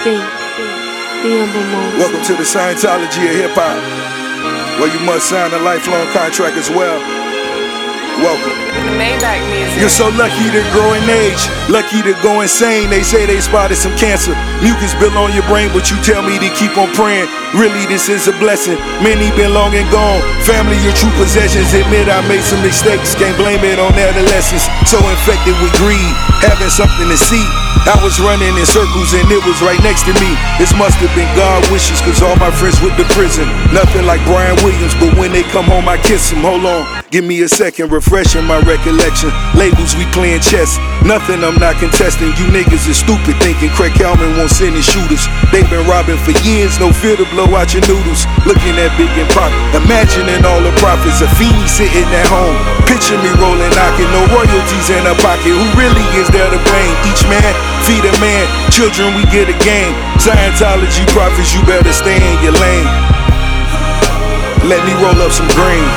Welcome to the Scientology of hip hop, where you must sign a lifelong contract as well. Welcome. Maybach music. You're so lucky to grow in age, lucky to go insane. They say they spotted some cancer, mucus built on your brain, but you tell me to keep on praying. Really, this is a blessing. Many been long and gone. Family, your true possessions. Admit I made some mistakes, can't blame it on adolescence. So infected with greed, having something to see. I was running in circles and it was right next to me. This must have been God wishes, cause all my friends went to prison. Nothing like Brian Williams, but when they come home I kiss them. Hold on, give me a second, refreshing my recollection. Labels, we playing chess, nothing I'm not contesting. You niggas is stupid thinking Craig Kalman won't send his shooters. They been robbing for years, no fear to blow out your noodles. Looking at Big and Pac, imagining all the profits. A Feeny sitting at home, picture me rolling, knocking, no royalties in her pocket. Who really is there to blame? Each man feed a man, children we get a game. Scientology prophets, you better stay in your lane. Let me roll up some green.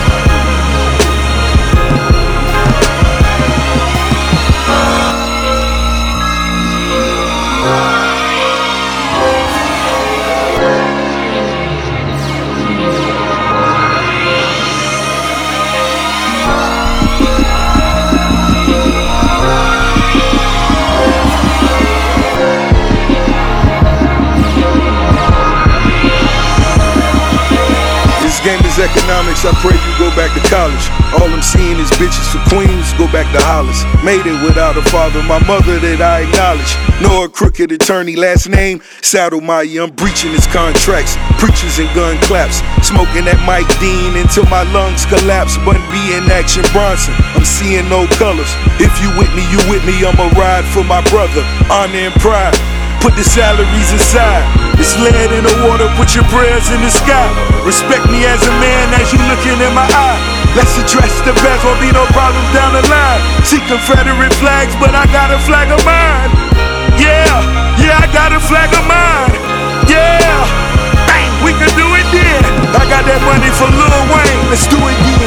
Game is economics, I pray you go back to college. All I'm seeing is bitches for queens, go back to Hollis. Made it without a father, my mother that I acknowledge. Know a crooked attorney, last name Saddlemeyer. I'm breaching his contracts, preachers and gun claps. Smoking that Mike Dean until my lungs collapse. Bun B in action Bronson, I'm seeing no colors. If you with me, you with me, I'ma ride for my brother. Honor and pride, put the salaries aside. It's lead in the water, put your prayers in the sky. Respect me as a man as you looking in my eye. Let's address the past, won't be no problems down the line. See Confederate flags, but I got a flag of mine. Yeah, I got a flag of mine. Yeah, bang, we can do it then. I got that money for Lil Wayne, let's do it, yeah.